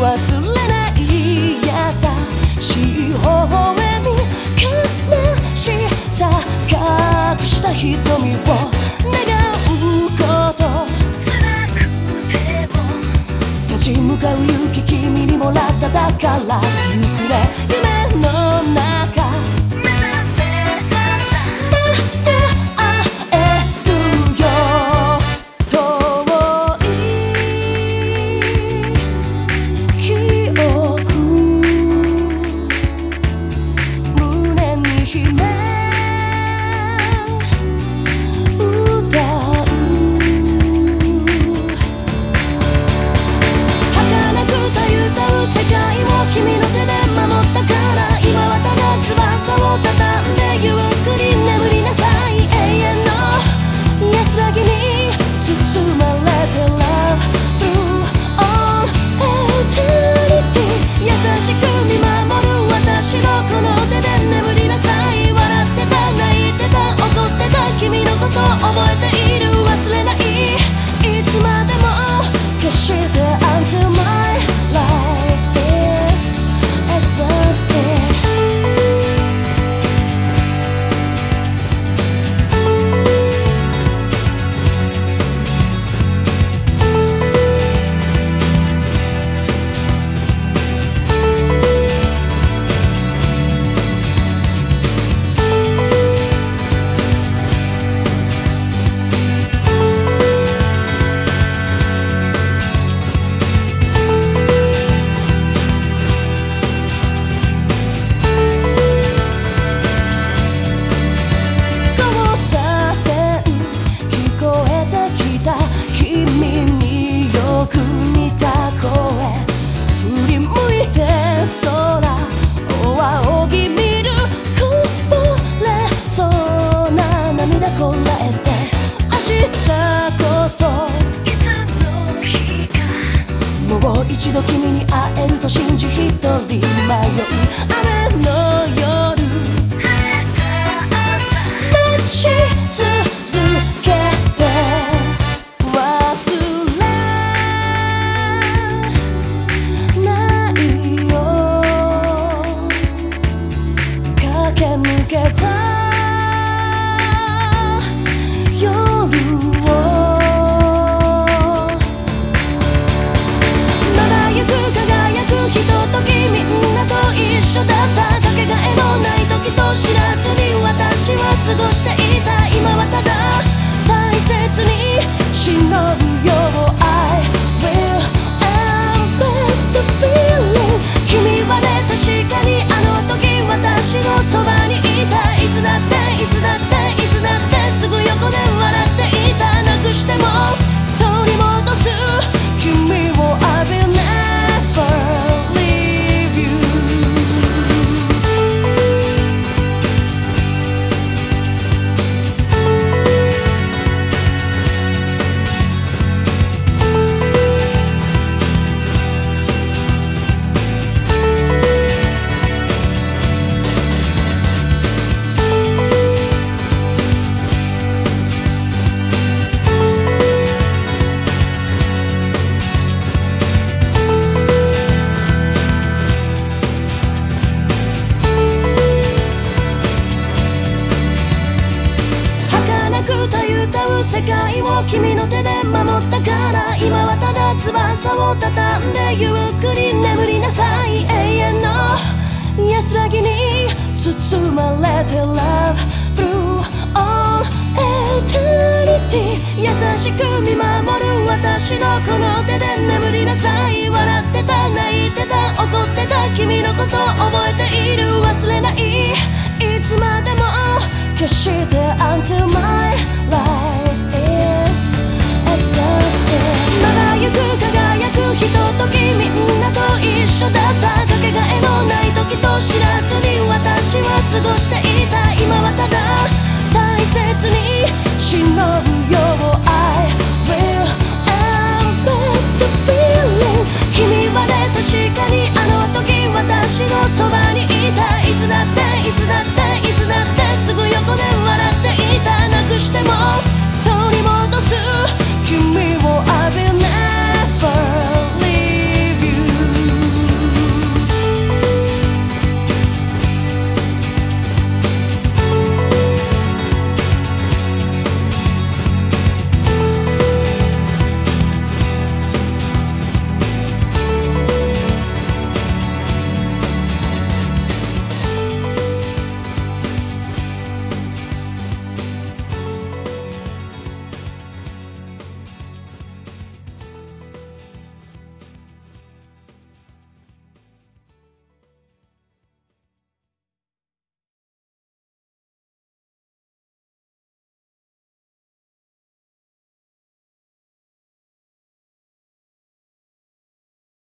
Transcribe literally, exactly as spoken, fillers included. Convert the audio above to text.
忘れない優しい微笑み悲しさ隠した瞳を願うこと辛くても立ち向かう勇気君にもらっただからゆくね夢の中もう一度君に会えると信じ一人迷い雨の夜待ち続けて忘れないよ駆け抜けた過ごしていた今はただ大切に忍ぶよ I will embrace the feeling 君はね確かにあの時私のそばにいたいつだっていつだっていつだってすぐ横で笑っていたなくしても取り戻す君を I will never leave you世界を君の手で守ったから今はただ翼を畳んでゆっくり眠りなさい永遠の安らぎに包まれて Love through all eternity 優しく見守る私のこの手で眠りなさい笑ってた泣いてた怒ってた君のこと覚えている忘れないいつまでも決して Until my life is exhausted まだゆく輝くひとときみんなと一緒だったかけがえのない時と知らずに私は過ごしていた今はただ大切に忍ぶよ I will embrace the feeling 君はね確かにあの時私のそばにいたいつだって